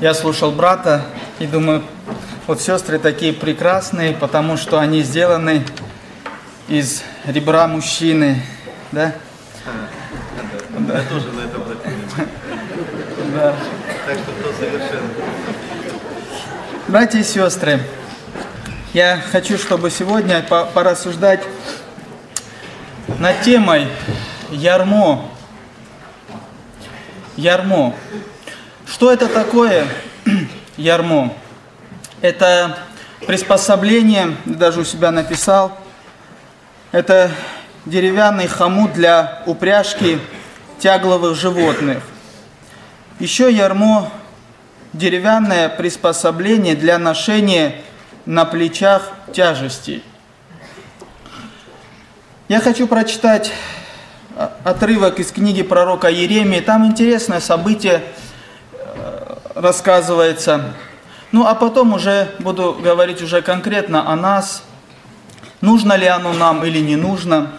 Я слушал брата и думаю, вот сестры такие прекрасные, потому что они сделаны из ребра мужчины, да? Да. Я тоже на это обратил внимание. Да. Так что кто совершенно. Братья и сестры, я хочу, чтобы сегодня порассуждать над темой ярмо. Ярмо. Что это такое ярмо? Это приспособление, даже у себя написал, это деревянный хомут для упряжки тягловых животных. Еще ярмо – деревянное приспособление для ношения на плечах тяжестей. Я хочу прочитать отрывок из книги пророка Иеремии. Там интересное событие рассказывается. Ну, а потом уже буду говорить уже конкретно о нас. Нужно ли оно нам или не нужно.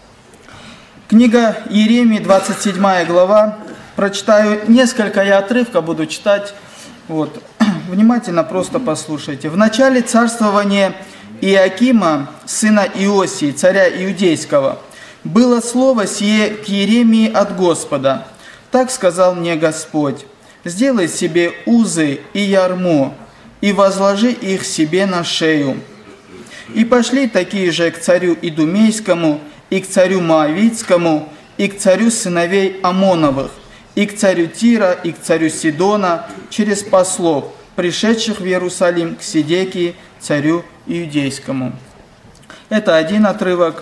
Книга Иеремии, 27 глава. Прочитаю несколько, я отрывка буду читать. Вот. Внимательно просто послушайте. В начале царствования Иоакима, сына Иосии, царя Иудейского, было слово сие к Иеремии от Господа. Так сказал мне Господь: сделай себе узы и ярмо, и возложи их себе на шею. И пошли такие же к царю Идумейскому, и к царю Моавитскому, и к царю сыновей Амоновых, и к царю Тира, и к царю Сидона, через послов, пришедших в Иерусалим к Седекии, царю Иудейскому. Это один отрывок.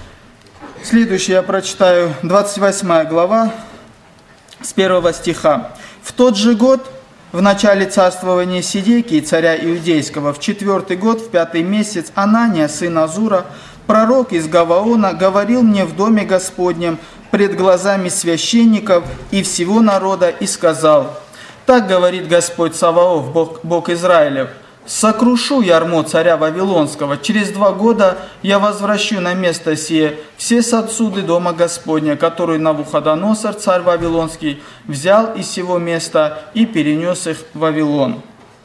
Следующий я прочитаю, 28 глава, с 1 стиха. «В тот же год, в начале царствования Седекии, царя Иудейского, в 4-й год, в 5-й месяц, Анания, сын Азура, пророк из Гаваона, говорил мне в доме Господнем пред глазами священников и всего народа и сказал: так говорит Господь Саваоф, Бог Израилев: сокрушу ярмо царя Вавилонского, через 2 года я возвращу на место сие все сосуды дома Господня, которую Навуходоносор, царь Вавилонский, взял из сего места и перенес их в Вавилон.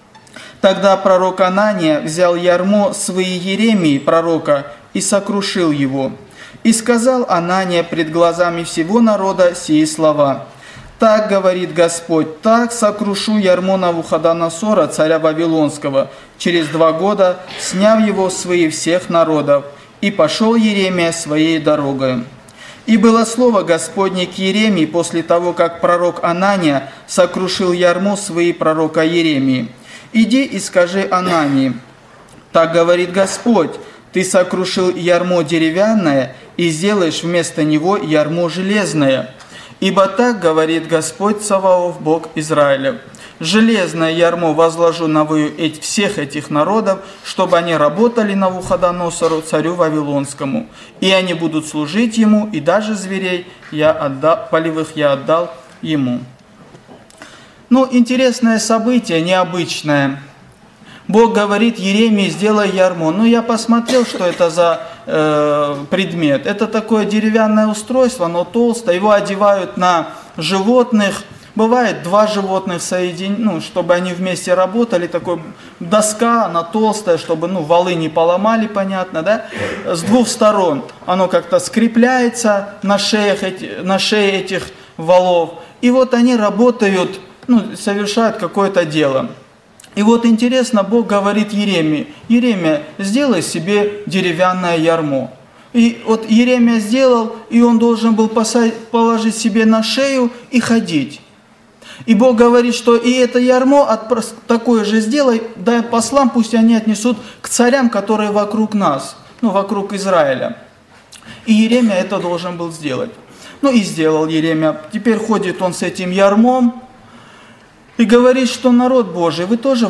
Тогда пророк Анания взял ярмо своей Иеремии, пророка, и сокрушил его. И сказал Анания пред глазами всего народа сии слова: так говорит Господь, так сокрушу ярмо Навуходоносора, царя Вавилонского, через 2 года, сняв его с своих всех народов. И пошел Иеремия своей дорогой. И было слово Господне к Иеремии после того, как пророк Анания сокрушил ярмо своей пророка Иеремии: иди и скажи Анании: так говорит Господь, ты сокрушил ярмо деревянное и сделаешь вместо него ярмо железное. Ибо так говорит Господь Саваоф, Бог Израилев: железное ярмо возложу на всех этих народов, чтобы они работали Навуходоносору, царю Вавилонскому, и они будут служить ему, и даже зверей полевых я отдал ему». Ну, интересное событие, необычное. Бог говорит Иеремии: сделай ярмо. Ну, я посмотрел, что это за предмет. Это такое деревянное устройство, оно толстое. Его одевают на животных. Бывает 2 животных чтобы они вместе работали. Такая доска, она толстая, чтобы валы не поломали, понятно, да? С 2 сторон оно как-то скрепляется на шее этих валов. И вот они работают, совершают какое-то дело. И вот интересно, Бог говорит Иеремии: Иеремия, сделай себе деревянное ярмо. И вот Иеремия сделал, и он должен был положить себе на шею и ходить. И Бог говорит, что и это ярмо такое же сделай, дай послам, пусть они отнесут к царям, которые вокруг нас, вокруг Израиля. И Иеремия это должен был сделать. И сделал Иеремия. Теперь ходит он с этим ярмом. И говорит, что народ Божий, вы тоже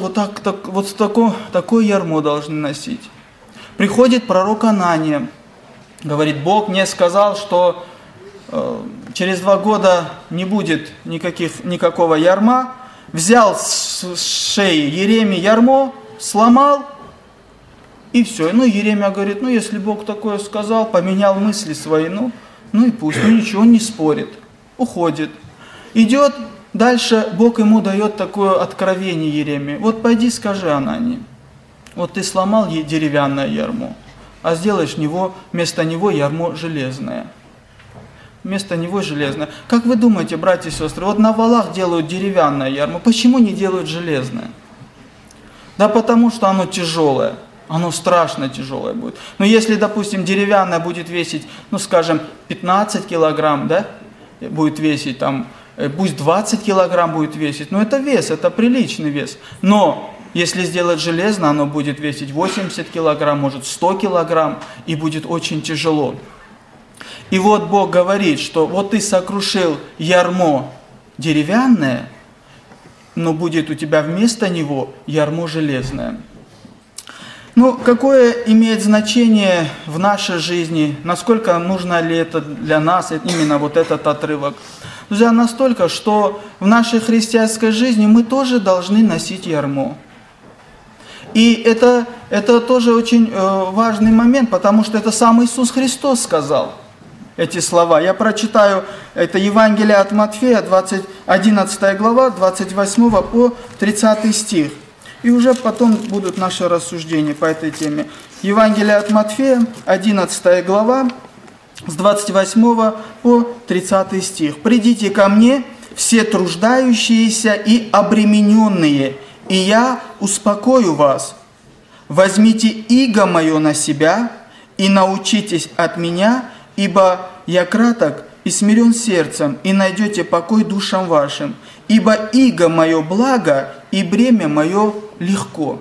такое ярмо должны носить. Приходит пророк Анания, говорит: Бог мне сказал, что через 2 года не будет никакого ярма. Взял с шеи Иеремии ярмо, сломал, и все. Иеремия говорит: если Бог такое сказал, поменял мысли свои, и пусть, ничего, он не спорит. Уходит. Идет дальше Бог ему дает такое откровение Иеремии. Вот пойди скажи Анании, вот ты сломал ей деревянное ярмо, а сделаешь вместо него ярмо железное. Вместо него железное. Как вы думаете, братья и сестры, вот на валах делают деревянное ярмо, почему не делают железное? Да потому что оно тяжелое, оно страшно тяжелое будет. Но если, допустим, деревянное будет весить, скажем, 15 килограмм, да, будет весить там, пусть 20 килограмм будет весить, но это вес, это приличный вес. Но если сделать железно, оно будет весить 80 килограмм, может 100 килограмм, и будет очень тяжело. И вот Бог говорит, что вот ты сокрушил ярмо деревянное, но будет у тебя вместо него ярмо железное. Какое имеет значение в нашей жизни, насколько нужно ли это для нас, именно вот этот отрывок? Друзья, настолько, что в нашей христианской жизни мы тоже должны носить ярмо. И это тоже очень важный момент, потому что это сам Иисус Христос сказал эти слова. Я прочитаю, это Евангелие от Матфея, 11 глава, 28 по 30 стих. И уже потом будут наши рассуждения по этой теме. Евангелие от Матфея, 11 глава, с 28 по 30 стих. «Придите ко мне, все труждающиеся и обремененные, и я успокою вас. Возьмите иго мое на себя и научитесь от меня, ибо я краток и смирен сердцем, и найдете покой душам вашим. Ибо иго мое благо, и бремя мое легко».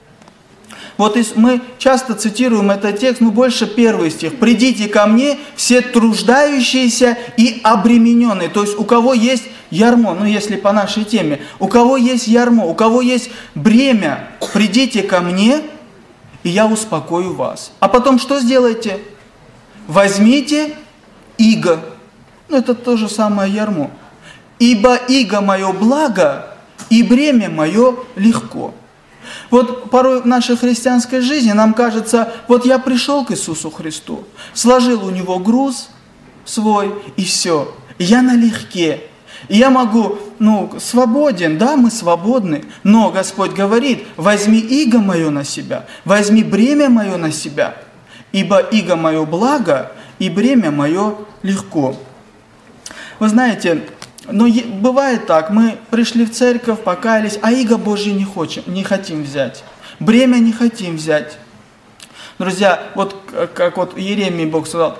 Вот мы часто цитируем этот текст, больше первый стих. «Придите ко мне, все труждающиеся и обремененные». То есть у кого есть ярмо, если по нашей теме, у кого есть ярмо, у кого есть бремя, придите ко мне, и я успокою вас. А потом что сделайте? Возьмите иго. Это то же самое ярмо. «Ибо иго мое благо, и бремя мое легко». Вот порой в нашей христианской жизни нам кажется, вот я пришел к Иисусу Христу, сложил у Него груз свой, и все. Я налегке. И я могу, свободен, да, мы свободны, но Господь говорит, возьми иго мое на себя, возьми бремя мое на себя, ибо иго мое благо, и бремя мое легко. Вы знаете, бывает так, мы пришли в церковь, покаялись, а иго Божье не хотим взять, бремя не хотим взять. Друзья, вот как Иеремии Бог сказал,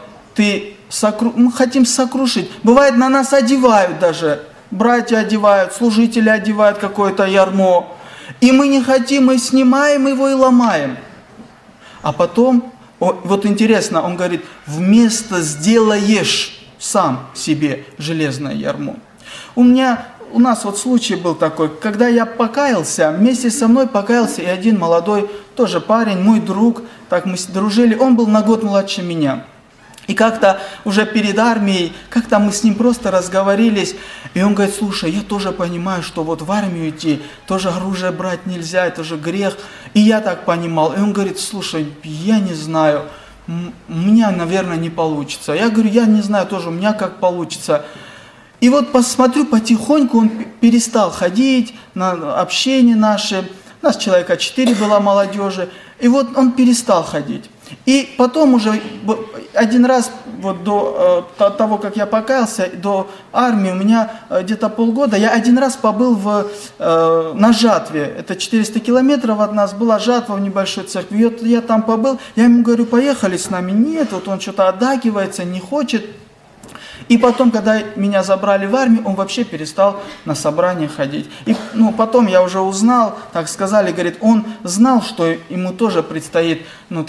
мы хотим сокрушить. Бывает, на нас одевают даже, братья одевают, служители одевают какое-то ярмо, и мы не хотим, мы снимаем его и ломаем. А потом, вот интересно, он говорит, вместо сделаешь сам себе железное ярмо. У нас случай был такой, когда я покаялся, вместе со мной покаялся и один молодой тоже парень, мой друг, так мы дружили, он был на год младше меня. И как-то уже перед армией, как-то мы с ним просто разговорились, и он говорит, слушай, я тоже понимаю, что вот в армию идти, тоже оружие брать нельзя, это же грех. И я так понимал. И он говорит, слушай, я не знаю, у меня, наверное, не получится. Я говорю, я не знаю тоже, у меня как получится. И вот посмотрю, потихоньку он перестал ходить на общение наше. У нас человека 4 было молодежи. И вот он перестал ходить. И потом уже один раз, вот до того, как я покаялся, до армии, у меня где-то полгода, я один раз побыл на жатве. Это 400 километров от нас была жатва в небольшой церкви. И вот я там побыл, я ему говорю, поехали с нами. Нет, вот он что-то отдакивается, не хочет. И потом, когда меня забрали в армию, он вообще перестал на собрания ходить. И потом я уже узнал, так сказали, говорит, он знал, что ему тоже предстоит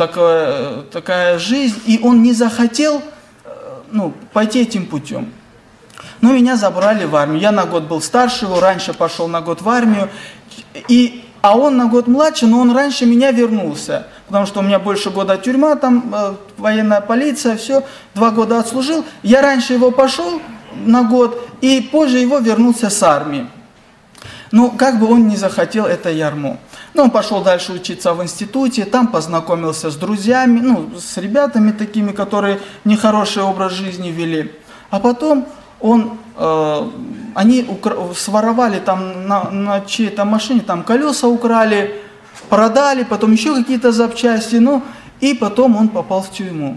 такая жизнь, и он не захотел пойти этим путем. Но меня забрали в армию. Я на год был старше его, раньше пошел на год в армию, а он на год младше, но он раньше меня вернулся. Потому что у меня больше года тюрьма, там военная полиция, все, 2 года отслужил. Я раньше его пошел на год, и позже его вернулся с армии. Как бы он не захотел это ярмо. Он пошел дальше учиться в институте, там познакомился с друзьями, с ребятами такими, которые нехороший образ жизни вели. А потом они своровали там на чьей-то машине, там колеса украли, продали, потом еще какие-то запчасти, и потом он попал в тюрьму.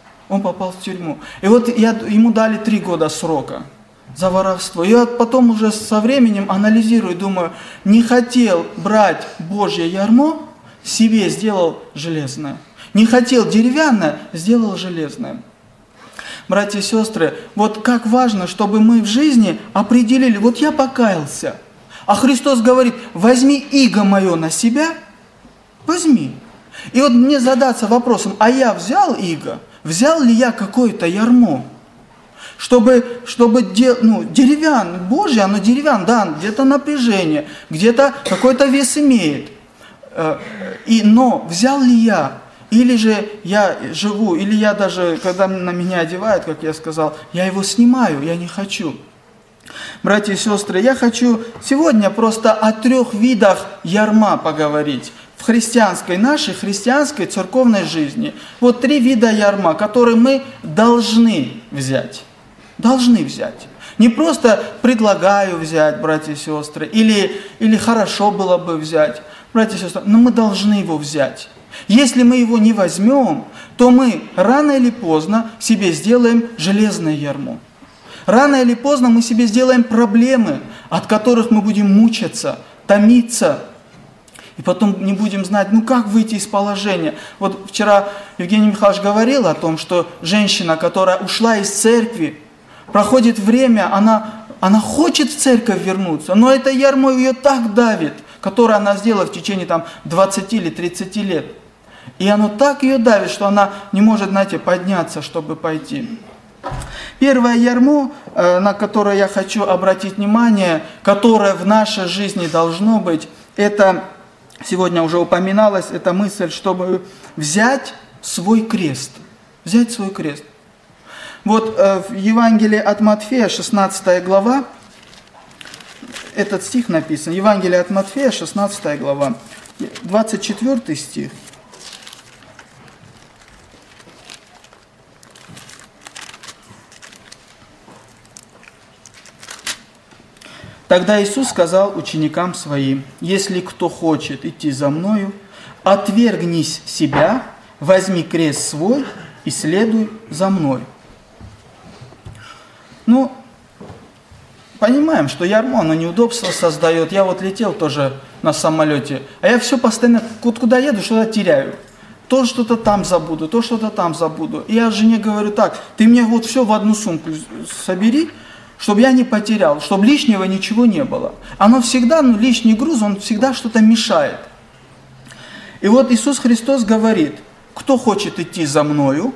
И вот ему дали 3 года срока за воровство. И вот потом уже со временем анализирую, думаю, не хотел брать Божье ярмо, себе сделал железное. Не хотел деревянное, сделал железное. Братья и сестры, вот как важно, чтобы мы в жизни определили, вот я покаялся, а Христос говорит, возьми иго мое на себя, возьми. И вот мне задаться вопросом, а я взял иго, взял ли я какое-то ярмо? Чтобы деревянное, Божье, оно деревянное, да, где-то напряжение, где-то какой-то вес имеет. Но взял ли я? Или же я живу, или я даже, когда на меня одевают, как я сказал, я его снимаю, я не хочу. Братья и сестры, я хочу сегодня просто о 3 видах ярма поговорить в нашей христианской церковной жизни. Вот 3 вида ярма, которые мы должны взять. Должны взять. Не просто предлагаю взять, братья и сестры, или хорошо было бы взять, братья и сестры, но мы должны его взять. Если мы его не возьмем, то мы рано или поздно себе сделаем железное ярмо. Рано или поздно мы себе сделаем проблемы, от которых мы будем мучиться, томиться. И потом не будем знать, как выйти из положения. Вот вчера Евгений Михайлович говорил о том, что женщина, которая ушла из церкви, проходит время, она хочет в церковь вернуться, но это ярмо ее так давит, которое она сделала в течение 20 или 30 лет. И оно так ее давит, что она не может, подняться, чтобы пойти. Первое ярмо, на которое я хочу обратить внимание, которое в нашей жизни должно быть, это, сегодня уже упоминалось, эта мысль, чтобы взять свой крест. Взять свой крест. Вот в Евангелии от Матфея, 16 глава, этот стих написан. Евангелие от Матфея, 16 глава, 24 стих. Тогда Иисус сказал ученикам Своим, «Если кто хочет идти за Мною, отвергнись себя, возьми крест свой и следуй за Мной». Понимаем, что ярмо, оно неудобство создает. Я вот летел тоже на самолете, а я все постоянно, куда еду, что-то теряю. То что-то там забуду, то что-то там забуду. И я жене говорю, так, ты мне вот все в одну сумку собери, чтобы я не потерял, чтобы лишнего ничего не было. Оно всегда, лишний груз, он всегда что-то мешает. И вот Иисус Христос говорит, кто хочет идти за Мною,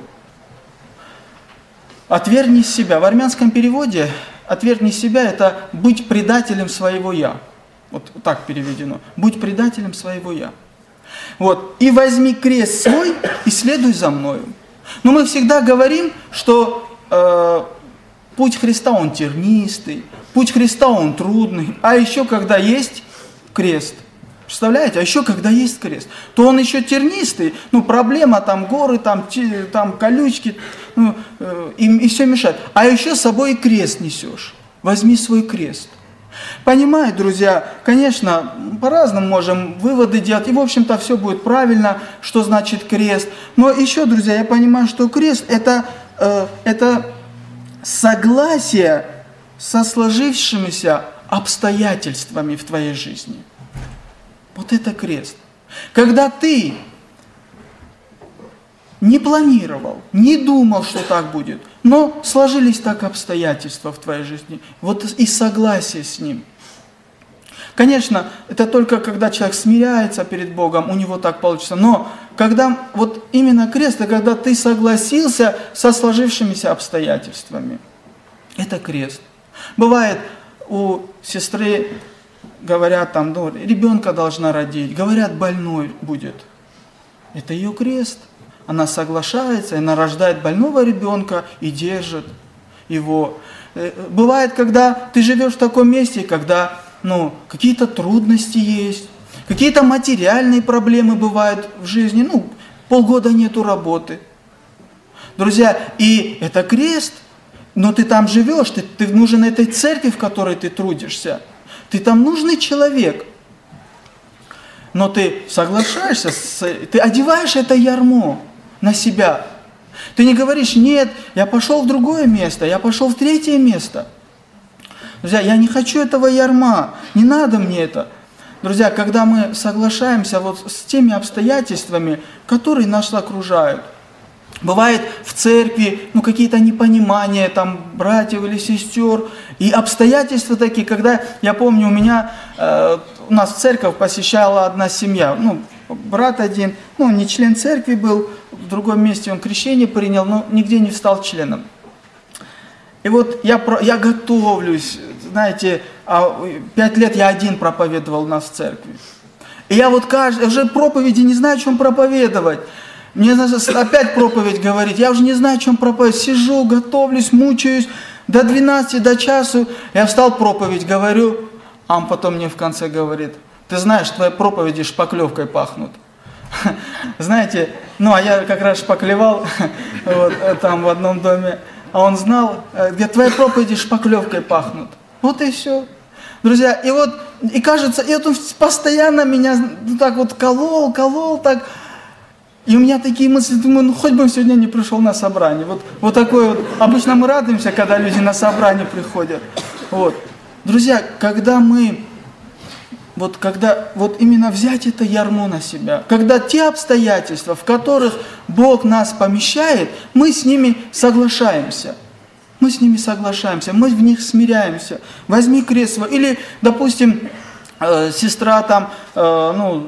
отвергнись себя. В армянском переводе «отвергнись себя» – это быть предателем своего «я». Вот так переведено. Будь предателем своего «я». Вот. «И возьми крест свой и следуй за Мною». Но мы всегда говорим, что путь Христа, он тернистый, путь Христа, он трудный. А еще когда есть крест, представляете, а еще когда есть крест, то он еще тернистый, проблема, горы, там колючки, и все мешает. А еще с собой и крест несешь. Возьми свой крест. Понимаете, друзья, конечно, по-разному можем выводы делать, и, в общем-то, все будет правильно, что значит крест. Но еще, друзья, я понимаю, что крест – это согласие со сложившимися обстоятельствами в твоей жизни. Вот это крест. Когда ты не планировал, не думал, что так будет, но сложились так обстоятельства в твоей жизни, вот и согласие с ним. Конечно, это только когда человек смиряется перед Богом, у него так получится, но когда вот именно крест, это когда ты согласился со сложившимися обстоятельствами. Это крест. Бывает, у сестры говорят, ребенка должна родить, говорят, больной будет. Это ее крест. Она соглашается, она рождает больного ребенка и держит его. Бывает, когда ты живешь в таком месте, когда какие-то трудности есть, какие-то материальные проблемы бывают в жизни, полгода нету работы. Друзья, и это крест. Но ты там живешь, ты нужен этой церкви, в которой ты трудишься. Ты там нужный человек. Но ты соглашаешься, ты одеваешь это ярмо на себя. Ты не говоришь: нет, я пошел в другое место, я пошел в третье место. Друзья, я не хочу этого ярма, не надо мне это. Друзья, когда мы соглашаемся вот с теми обстоятельствами, которые нас окружают, бывает в церкви какие-то непонимания, там, братьев или сестер, и обстоятельства такие, когда, я помню, у нас церковь посещала одна семья, брат один, не член церкви был, в другом месте он крещение принял, но нигде не стал членом. И вот я готовлюсь, знаете, 5 лет я один проповедовал у нас в церкви. И я вот уже проповеди не знаю, о чем проповедовать. Мне надо опять проповедь говорить, я уже не знаю, о чем проповедовать. Сижу, готовлюсь, мучаюсь, до 12, до часу. Я встал, проповедь говорю, а он потом мне в конце говорит: ты знаешь, твои проповеди шпаклевкой пахнут. Знаете, а я как раз шпаклевал там в одном доме. А он знал, где твои проповеди шпаклевкой пахнут. Вот и все. Друзья, и кажется, и он постоянно меня так вот колол так. И у меня такие мысли, думаю, хоть бы он сегодня не пришел на собрание. Вот такое вот. Обычно мы радуемся, когда люди на собрание приходят. Друзья, когда именно взять это ярмо на себя, когда те обстоятельства, в которых Бог нас помещает, мы с ними соглашаемся. Мы с ними соглашаемся, мы в них смиряемся. Возьми крест свой. Или, допустим, сестра в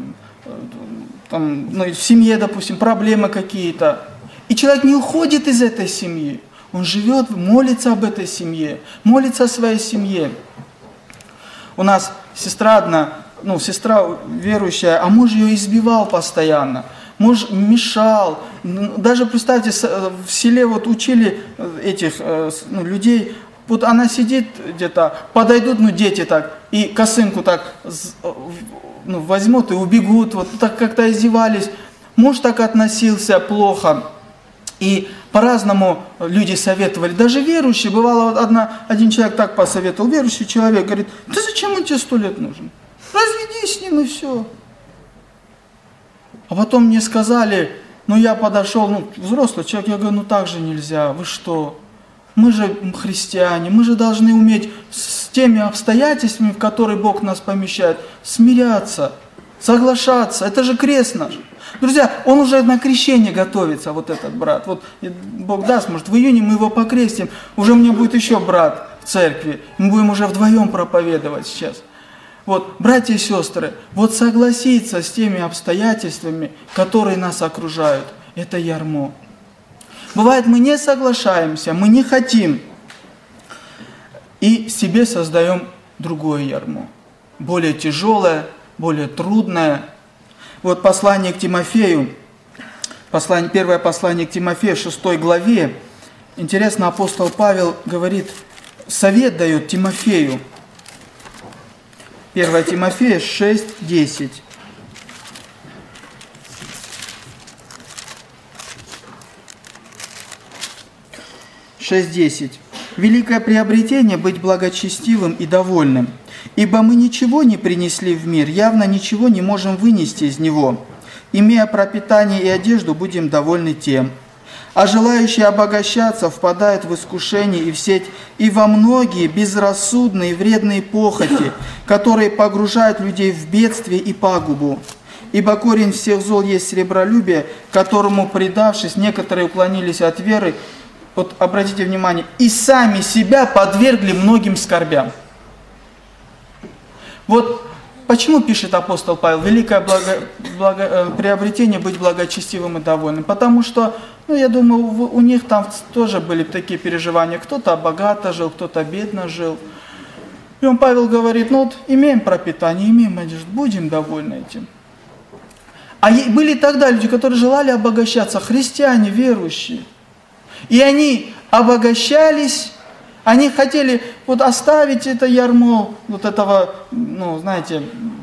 семье, допустим, проблемы какие-то. И человек не уходит из этой семьи. Он живет, молится об этой семье, молится о своей семье. У нас сестра одна, сестра верующая, а муж ее избивал постоянно. Муж мешал. Даже, представьте, в селе учили этих людей. Вот она сидит где-то, подойдут, дети так, и косынку так возьмут и убегут. Вот так как-то издевались. Муж так относился плохо. И по-разному люди советовали. Даже верующие, бывало, один человек так посоветовал, верующий человек говорит: да зачем он тебе 100 лет нужен? Разведись с ним и все. А потом мне сказали, я подошел, взрослый человек, я говорю, так же нельзя, вы что? Мы же христиане, мы же должны уметь с теми обстоятельствами, в которые Бог нас помещает, смиряться, соглашаться, это же крест наш. Друзья, он уже на крещение готовится, этот брат. Бог даст, может, в июне мы его покрестим. Уже у меня будет еще брат в церкви. Мы будем уже вдвоем проповедовать сейчас. Братья и сестры, согласиться с теми обстоятельствами, которые нас окружают, это ярмо. Бывает, мы не соглашаемся, мы не хотим. И себе создаем другое ярмо. Более тяжелое, более трудное. Послание к Тимофею, первое послание к Тимофею, 6 главе. Интересно, апостол Павел говорит, совет дает Тимофею. 1 Тимофея 6:10. «Великое приобретение быть благочестивым и довольным, ибо мы ничего не принесли в мир, явно ничего не можем вынести из него. Имея пропитание и одежду, будем довольны тем. А желающие обогащаться впадают в искушение и в сеть, и во многие безрассудные и вредные похоти, которые погружают людей в бедствие и пагубу. Ибо корень всех зол есть сребролюбие, которому, предавшись, некоторые уклонились от веры». Обратите внимание, и сами себя подвергли многим скорбям. Почему пишет апостол Павел, великое приобретение быть благочестивым и довольным? Потому что, я думаю, у них там тоже были такие переживания. Кто-то богато жил, кто-то бедно жил. И Павел говорит, имеем пропитание, имеем одежду, будем довольны этим. А были тогда люди, которые желали обогащаться, христиане, верующие. И они обогащались, они хотели оставить это ярмо, этого,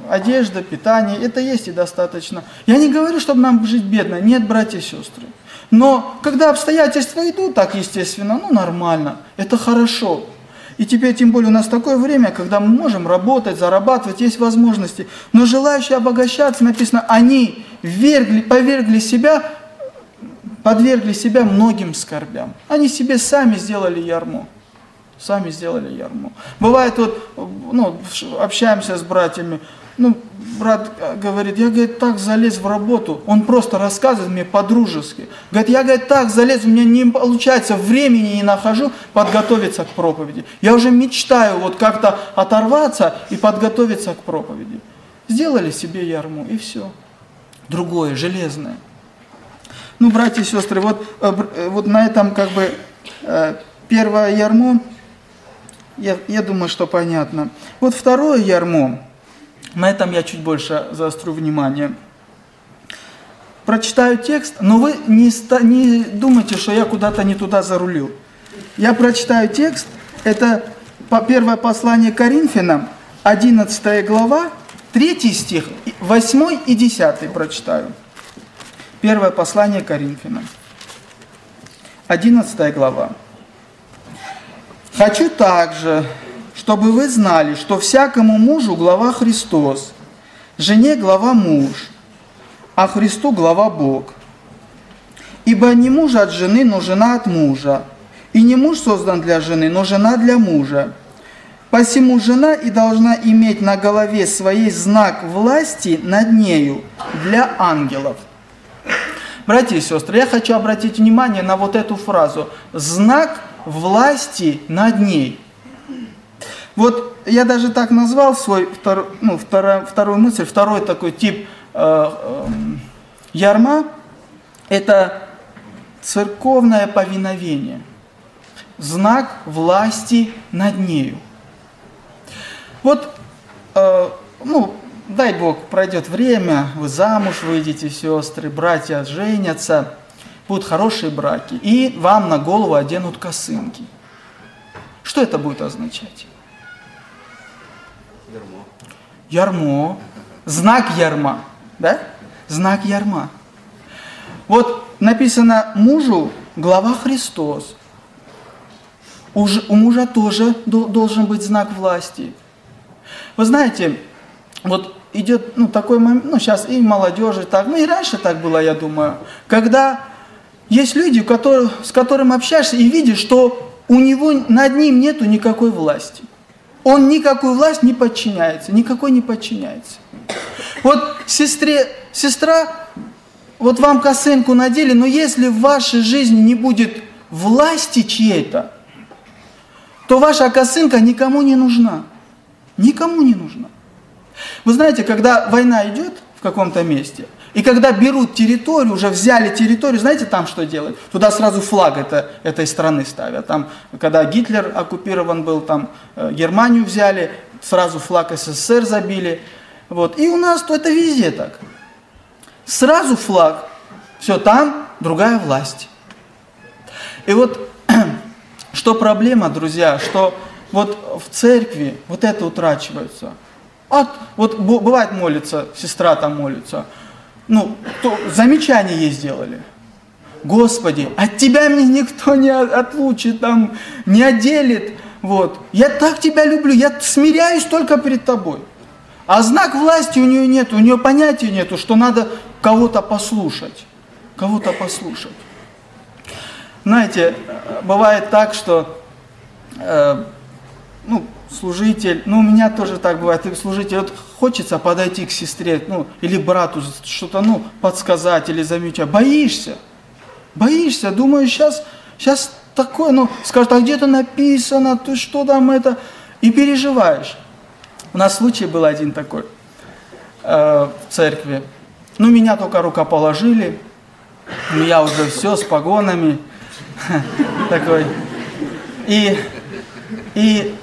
одежда, питание, это есть и достаточно. Я не говорю, чтобы нам жить бедно, нет, братья и сестры. Но когда обстоятельства идут, так естественно, нормально, это хорошо. И теперь, тем более, у нас такое время, когда мы можем работать, зарабатывать, есть возможности. Но желающие обогащаться, написано, они подвергли себя многим скорбям. Они себе сами сделали ярмо. Бывает, общаемся с братьями, брат говорит, я, говорит, так залез в работу, он просто рассказывает мне по-дружески. Говорит, я, говорит, так залез, у меня не получается, времени не нахожу подготовиться к проповеди. Я уже мечтаю как-то оторваться и подготовиться к проповеди. Сделали себе ярму, и все. Другое, железное. Братья и сестры, вот на этом первое ярмо, я думаю, что понятно. Вот второе ярмо, на этом я чуть больше заострю внимание. Прочитаю текст, но вы не думайте, что я куда-то не туда зарулил. Я прочитаю текст, это первое послание к Коринфянам, 11 глава, 3 стих, 8 и 10 прочитаю. Первое послание к Коринфянам, 11 глава. «Хочу также, чтобы вы знали, что всякому мужу глава Христос, жене глава муж, а Христу глава Бог. Ибо не муж от жены, но жена от мужа, и не муж создан для жены, но жена для мужа. Посему жена и должна иметь на голове своей знак власти над нею для ангелов». Братья и сестры, я хочу обратить внимание на вот эту фразу «знак власти над ней». Вот я даже так назвал вторую мысль, второй такой тип ярма – это церковное повиновение, знак власти над нею. Дай Бог, пройдет время, вы замуж выйдете, сестры, братья женятся, будут хорошие браки, и вам на голову оденут косынки. Что это будет означать? Ярмо. Знак ярма. Да? Знак ярма. Вот написано мужу глава Христос. У мужа тоже должен быть знак власти. Вы знаете, вот идет такой момент, сейчас и молодежи так, и раньше так было, я думаю, когда есть люди, с которыми общаешься и видишь, что у него над ним нету никакой власти. Он никакой власть не подчиняется, никакой не подчиняется. Вот сестра, вот вам косынку надели, но если в вашей жизни не будет власти чьей-то, то ваша косынка никому не нужна. Никому не нужна. Вы знаете, когда война идет в каком-то месте, и когда берут территорию, уже взяли территорию, знаете, там что делают? Туда сразу флаг этой страны ставят. Там, когда Гитлер оккупирован был, там Германию взяли, сразу флаг СССР забили. Вот. И у нас то это везде так. Сразу флаг, все, там другая власть. И вот что проблема, друзья, что вот в церкви вот это утрачивается. Вот бывает молится, сестра там молится, замечание ей сделали. Господи, от Тебя меня никто не отлучит, не отделит. Вот. Я так Тебя люблю, я смиряюсь только перед Тобой. А знак власти у нее нет, у нее понятия нету, что надо кого-то послушать. Кого-то послушать. Знаете, бывает так, что служитель, у меня тоже так бывает, служитель, вот хочется подойти к сестре, или брату что-то, подсказать или замечать. Боишься, думаю, сейчас такое, скажут, а где-то написано, ты что там это, и переживаешь. У нас случай был один такой в церкви. Меня только рукоположили, я уже все с погонами, такой, и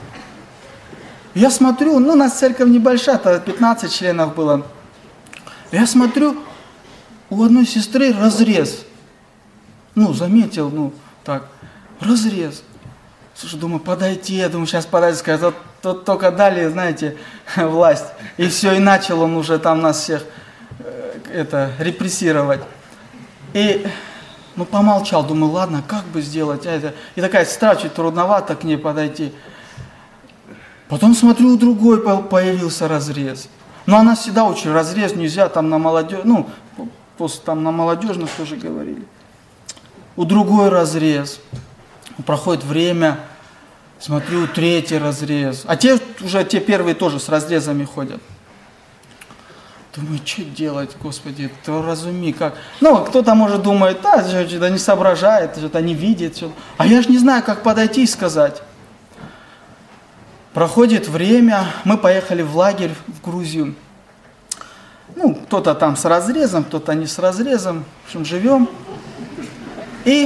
я смотрю, у нас церковь небольшая, 15 членов было. Я смотрю, у одной сестры разрез. Заметил, разрез. Слушай, думаю, сейчас подойти, сказать, вот только дали, знаете, власть. И все, и начал он уже там нас всех репрессировать. И Ну, помолчал, думаю, ладно, как бы сделать это. И такая сестра, чуть трудновато к ней подойти. Потом смотрю, у другой появился разрез. Но она всегда учит, разрез нельзя, там на молодежь, ну, там на молодежных тоже говорили. У другой разрез. Проходит время, смотрю, третий разрез. А те первые тоже с разрезами ходят. Думаю, что делать, Господи, ты разуми, как. Ну, кто-то может думать, да не соображает, что-то не видит. Что-то. А я же не знаю, как подойти и сказать. Проходит время, мы поехали в лагерь в Грузию. Ну, кто-то там с разрезом, кто-то не с разрезом. В общем, живем. И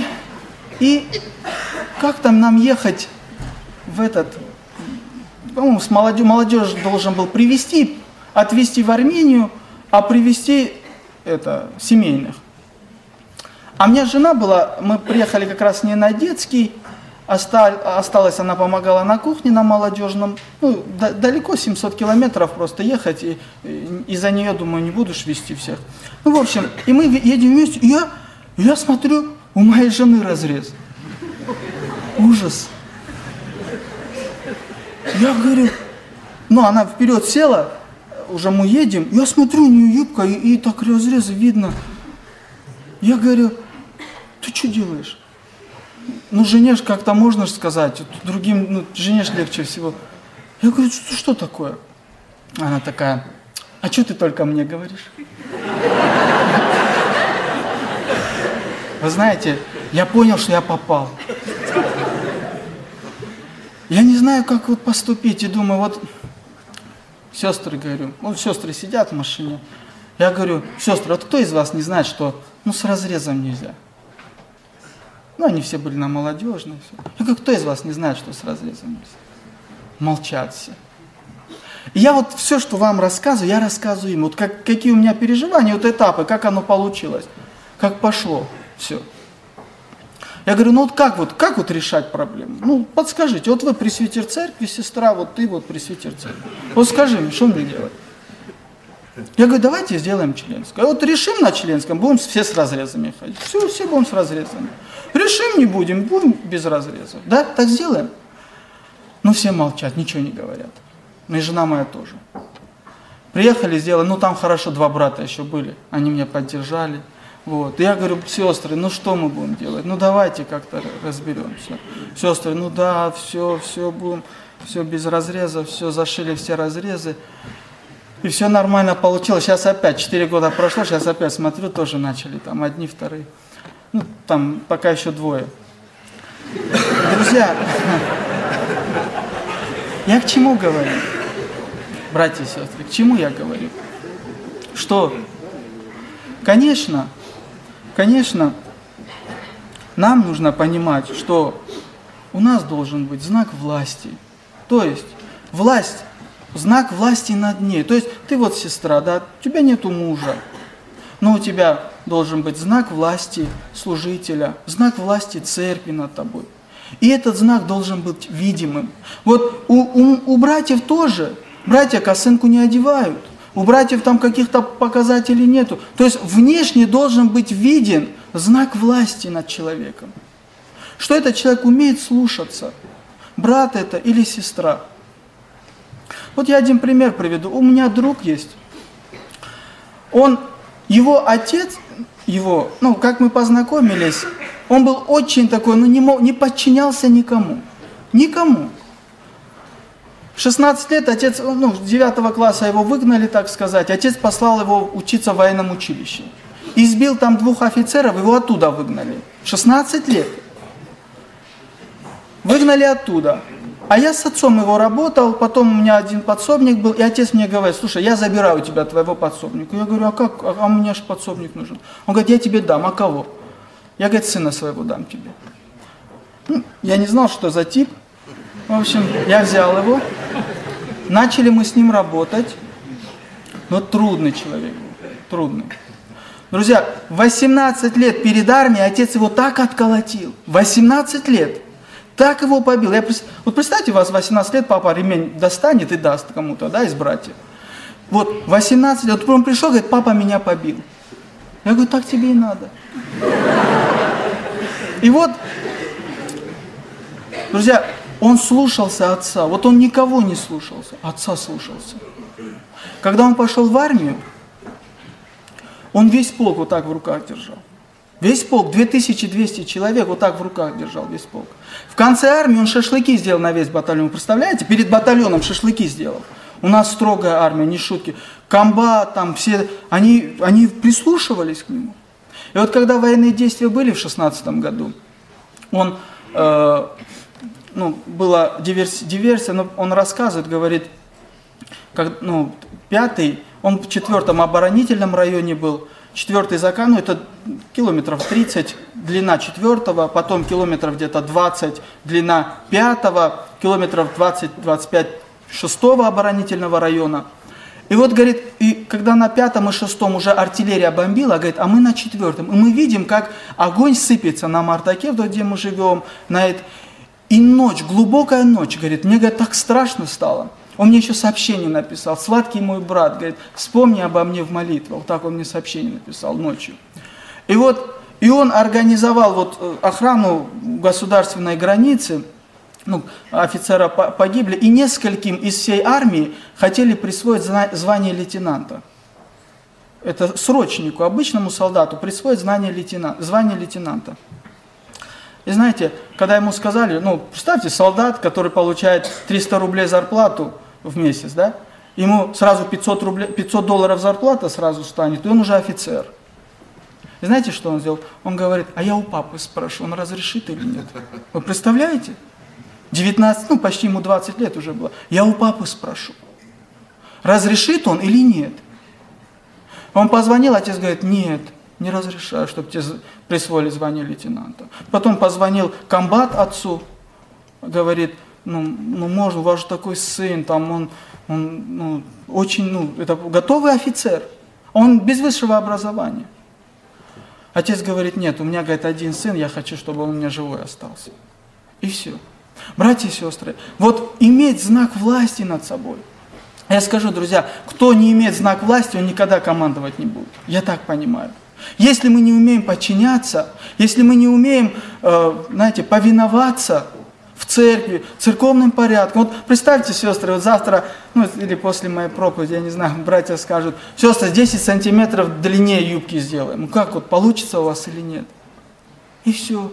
как там нам ехать в этот... По-моему, с молодежь должен был отвезти в Армению, а привезти семейных. А у меня жена была, мы приехали как раз не на детский, осталась, она помогала на кухне на молодежном. Ну, далеко, 700 километров просто ехать, и из-за нее, думаю, не будешь везти всех. Ну, в общем, и мы едем вместе, и я смотрю, у моей жены разрез. Ужас. Я говорю, она вперед села, уже мы едем, я смотрю, у нее юбка, и так разрезы видно. Я говорю, ты что делаешь? Ну, жене ж как-то можно сказать, другим, жене ж легче всего. Я говорю, что такое? Она такая, а что ты только мне говоришь? Вы знаете, я понял, что я попал. Я не знаю, как поступить, и думаю, сестры, говорю, сестры сидят в машине. Я говорю, сестры, кто из вас не знает, что, с разрезом нельзя? Они все были на молодежной. Я говорю, кто из вас не знает, что с разрезом нельзя? Молчат все. И я все, что вам рассказываю, я рассказываю им. Какие у меня переживания, этапы, как оно получилось, как пошло, все. Я говорю, как решать проблему? Подскажите, вы пресвитер церкви, сестра, ты пресвитер церкви. Скажи мне, что мне делать? Я говорю, давайте сделаем членское. Решим на членском, будем все с разрезами ходить. Все будем с разрезами. Решим, не будем без разрезов. Да, так сделаем? Все молчат, ничего не говорят. И жена моя тоже. Приехали, сделали, там хорошо, 2 брата еще были. Они меня поддержали. Я говорю, сестры, что мы будем делать? Давайте как-то разберемся. Сестры, все будем, все без разрезов, все зашили все разрезы. И все нормально получилось. Сейчас опять, 4 года прошло, сейчас опять смотрю, тоже начали, там одни, вторые. Там пока еще 2. Друзья, я к чему говорю? Братья и сестры, к чему я говорю? Что, конечно, нам нужно понимать, что у нас должен быть знак власти. То есть, знак власти над ней. То есть, ты сестра, да, у тебя нету мужа, но у тебя должен быть знак власти служителя, знак власти церкви над тобой. И этот знак должен быть видимым. У братьев тоже. Братья косынку не одевают. У братьев там каких-то показателей нету. То есть внешне должен быть виден знак власти над человеком. Что этот человек умеет слушаться. Брат это или сестра. Я один пример приведу. У меня друг есть. Его отец, как мы познакомились, он был очень такой, не подчинялся никому. Никому. В 16 лет отец, с 9 класса его выгнали, так сказать. Отец послал его учиться в военном училище. Избил там 2 офицеров, его оттуда выгнали. 16 лет. Выгнали оттуда. А я с отцом его работал, потом у меня один подсобник был, и отец мне говорит, слушай, я забираю у тебя твоего подсобника. Я говорю, а как? А мне же подсобник нужен. Он говорит, я тебе дам, а кого? Я, говорит, сына своего дам тебе. Я не знал, что за тип. В общем, я взял его, начали мы с ним работать, но трудный человек был, трудный. Друзья, 18 лет перед армией отец его так отколотил, 18 лет, так его побил. Представьте, у вас 18 лет папа ремень достанет и даст кому-то, да, из братьев. 18 лет, он пришел, говорит, папа меня побил. Я говорю, так тебе и надо. И вот, друзья, он слушался отца. Вот он никого не слушался, отца слушался. Когда он пошел в армию, он весь полк вот так в руках держал. Весь полк, 2200 человек вот так в руках держал весь полк. В конце армии он шашлыки сделал на весь батальон. Представляете? Перед батальоном шашлыки сделал. У нас строгая армия, не шутки. Комбат, там все, они прислушивались к нему. И вот когда военные действия были в 16 году, он, была диверсия, но он рассказывает, говорит, пятый, он в 4-м оборонительном районе был, 4-й закан, это километров 30, длина 4-го, потом километров где-то 20, длина 5-го, километров 20-25 6-го оборонительного района. И вот, говорит, и когда на 5-м и 6-м уже артиллерия бомбила, говорит, а мы на 4-м. И мы видим, как огонь сыпется на Мартаке, где мы живем, и ночь, глубокая ночь, говорит, мне, говорит, так страшно стало. Он мне еще сообщение написал, сладкий мой брат, говорит, вспомни обо мне в молитвах. Вот так он мне сообщение написал ночью. И он организовал вот охрану государственной границы, офицера погибли, и нескольким из всей армии хотели присвоить звание лейтенанта. Это срочнику, обычному солдату присвоить звание лейтенанта. И знаете, когда ему сказали, представьте, солдат, который получает 300 рублей зарплату в месяц, да, ему сразу $500 зарплата сразу станет, и он уже офицер. И знаете, что он сделал? Он говорит, а я у папы спрошу, он разрешит или нет. Вы представляете? 19, почти ему 20 лет уже было. Я у папы спрошу, разрешит он или нет. Он позвонил, отец говорит, нет, не разрешаю, чтобы тебе присвоили звание лейтенанта. Потом позвонил комбат отцу, говорит, можно, у вас же такой сын, там он очень, это готовый офицер, он без высшего образования. Отец говорит, нет, у меня, говорит, один сын, я хочу, чтобы он у меня живой остался. И все. Братья и сестры, вот иметь знак власти над собой. Я скажу, друзья, кто не имеет знак власти, он никогда командовать не будет. Я так понимаю. Если мы не умеем подчиняться, если мы не умеем, повиноваться в церкви, церковным порядком. Вот представьте, сестры, вот завтра, или после моей проповеди, я не знаю, братья скажут, сестры, 10 сантиметров длиннее юбки сделаем. Как вот, получится у вас или нет? И все.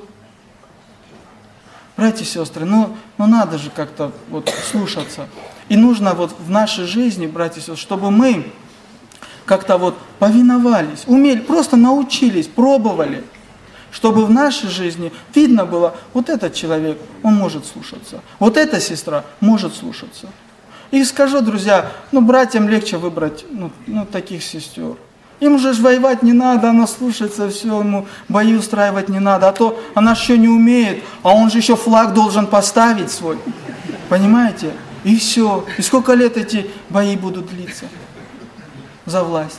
Братья и сестры, надо же как-то слушаться. И нужно в нашей жизни, братья и сестры, чтобы мы как-то повиновались, умели, просто научились, пробовали, чтобы в нашей жизни видно было, вот этот человек, он может слушаться, вот эта сестра может слушаться. И скажу, друзья, братьям легче выбрать таких сестер. Им же воевать не надо, она слушается, все, ему бои устраивать не надо, а то она еще не умеет, а он же еще флаг должен поставить свой. Понимаете? И все. И сколько лет эти бои будут длиться за власть?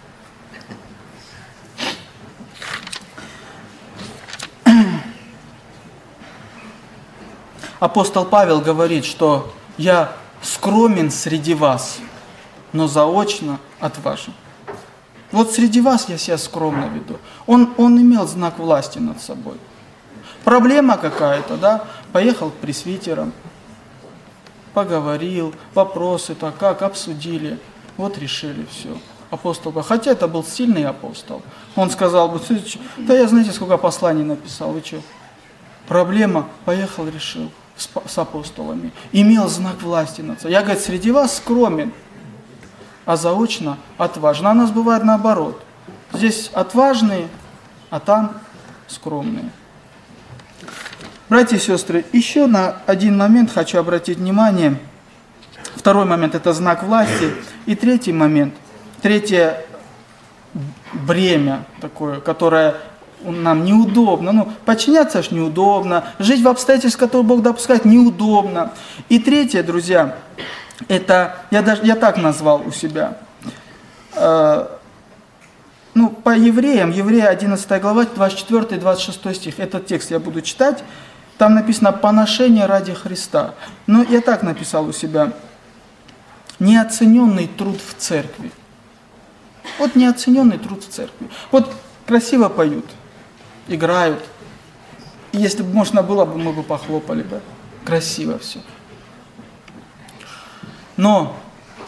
Апостол Павел говорит, что я скромен среди вас, но заочно отважен. Вот среди вас я себя скромно веду. Он имел знак власти над собой. Проблема какая-то, да? Поехал к пресвитерам, поговорил, вопросы-то как, обсудили. Вот решили все. Апостол, хотя это был сильный апостол. Он сказал бы, да я знаете, сколько посланий написал, вы что? Проблема, поехал, решил с апостолами. Имел знак власти над собой. Я, говорит, среди вас скромен, а заочно отважен. А у нас бывает наоборот. Здесь отважные, а там скромные. Братья и сестры, еще на один момент хочу обратить внимание. Второй момент – это знак власти. И третий момент, третье бремя такое, которое нам неудобно. Подчиняться ж неудобно, жить в обстоятельствах, которые Бог допускает, неудобно. И третье, друзья, это, я так назвал у себя, по евреям, Еврея 11 глава, 24-26 стих, этот текст я буду читать, там написано «поношение ради Христа». Но я так написал у себя, неоцененный труд в церкви. Вот неоцененный труд в церкви. Вот красиво поют, играют, если бы можно было, мы бы похлопали бы. Красиво все. Но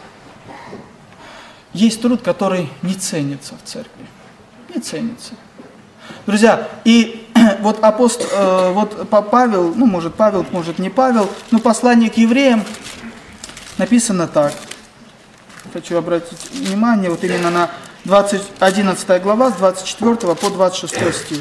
есть труд, который не ценится в церкви. Не ценится. Друзья, и вот Павел, Павел, может не Павел, но послание к евреям написано так. Хочу обратить внимание вот именно на 11 глава с 24 по 26 стих.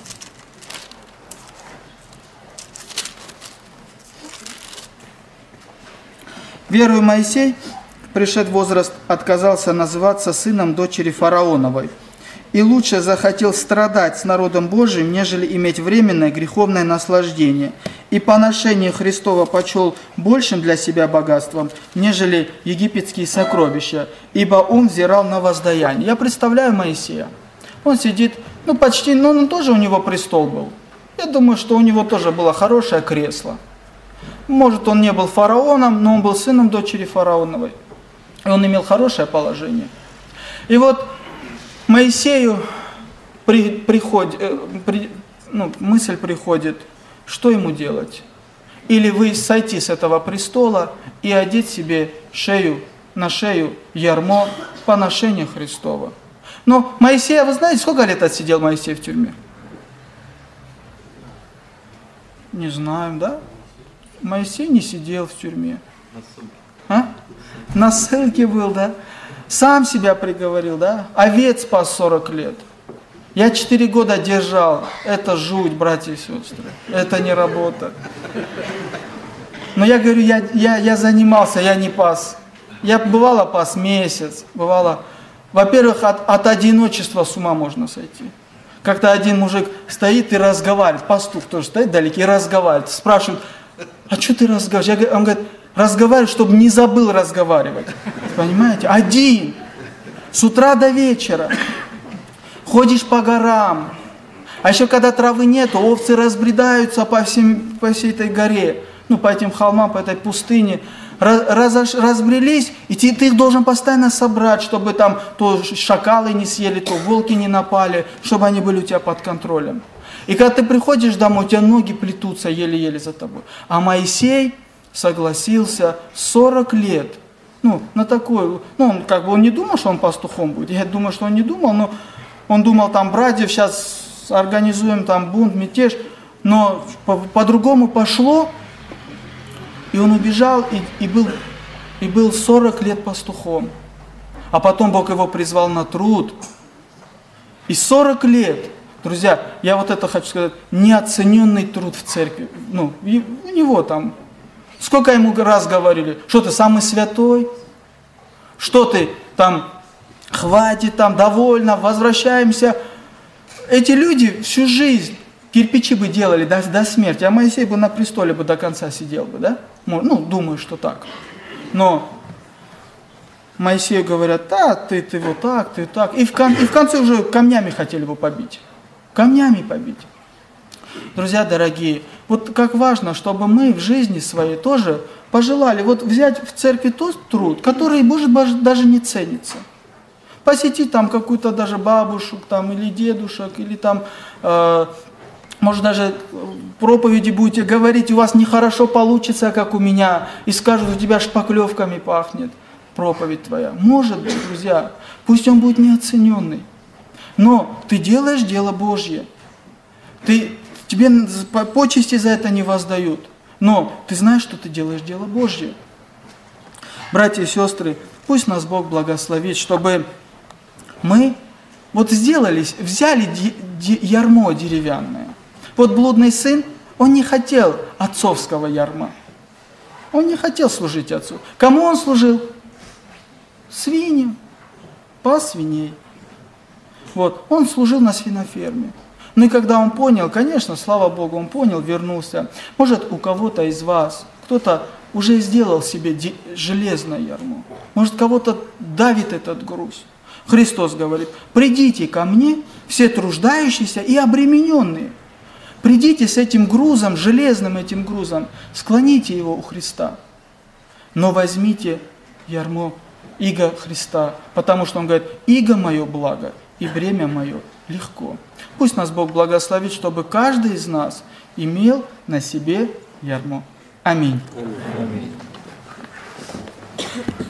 Веруя Моисей, пришед в возраст, отказался называться сыном дочери фараоновой, и лучше захотел страдать с народом Божиим, нежели иметь временное греховное наслаждение, и поношение Христова почел большим для себя богатством, нежели египетские сокровища, ибо он взирал на воздаяние. Я представляю Моисея. Он сидит, он тоже у него престол был. Я думаю, что у него тоже было хорошее кресло. Может, он не был фараоном, но он был сыном дочери фараоновой. И он имел хорошее положение. И вот Моисею мысль приходит, что ему делать? Или сойти с этого престола и одеть себе на шею ярмо поношения Христова. Но Моисея, вы знаете, сколько лет отсидел Моисей в тюрьме? Не знаем, да? Моисей не сидел в тюрьме. На ссылке был, да? Сам себя приговорил, да? Овец спас 40 лет. Я 4 года держал. Это жуть, братья и сестры. Это не работа. Но я говорю, я занимался, я не пас. Я бывало пас месяц. Бывало. Во-первых, от одиночества с ума можно сойти. Когда один мужик стоит и разговаривает, пастух тоже стоит вдалеке и разговаривает. Спрашивают, а что ты разговариваешь? Он говорит, разговариваю, чтобы не забыл разговаривать. Понимаете? Один. С утра до вечера. Ходишь по горам. А еще когда травы нету, овцы разбредаются по всей этой горе. По этим холмам, по этой пустыне. Разбрелись, и ты их должен постоянно собрать, чтобы там то шакалы не съели, то волки не напали, чтобы они были у тебя под контролем. И когда ты приходишь домой, у тебя ноги плетутся еле-еле за тобой. А Моисей согласился 40 лет. На такое. Он не думал, что он пастухом будет. Я думаю, что он не думал, но он думал, там, братьев, сейчас организуем там бунт, мятеж. Но по-другому пошло, и он убежал и был 40 лет пастухом. А потом Бог его призвал на труд. И 40 лет, друзья, я вот это хочу сказать, неоцененный труд в церкви. У него там, сколько ему раз говорили, что ты самый святой, что ты там, хватит там, довольно, возвращаемся. Эти люди всю жизнь кирпичи бы делали до смерти, а Моисей бы на престоле бы до конца сидел бы, да? Думаю, что так. Но Моисею говорят, ты вот так, ты так. И в конце уже камнями хотели его побить. Камнями побить. Друзья дорогие, вот как важно, чтобы мы в жизни своей тоже пожелали взять в церкви тот труд, который, может быть, даже не ценится. Посетить там какую-то даже бабушек там, или дедушек, или там, может, даже проповеди будете говорить, у вас нехорошо получится, как у меня, и скажут, у тебя шпаклевками пахнет проповедь твоя. Может быть, друзья, пусть он будет неоцененный, но ты делаешь дело Божье. Тебе почести за это не воздают, но ты знаешь, что ты делаешь дело Божье. Братья и сестры, пусть нас Бог благословит, чтобы мы взяли ярмо деревянное. Блудный сын, он не хотел отцовского ярма. Он не хотел служить отцу. Кому он служил? Свиньям. Пас свиней. Он служил на свиноферме. И когда он понял, конечно, слава Богу, он понял, вернулся. Может, у кого-то из вас, кто-то уже сделал себе железное ярмо. Может, кого-то давит этот груз. Христос говорит, придите ко мне, все труждающиеся и обремененные. Придите с этим грузом, железным этим грузом, склоните его у Христа. Но возьмите ярмо иго Христа, потому что он говорит, иго мое благо, и бремя мое легко. Пусть нас Бог благословит, чтобы каждый из нас имел на себе ярмо. Аминь. Аминь.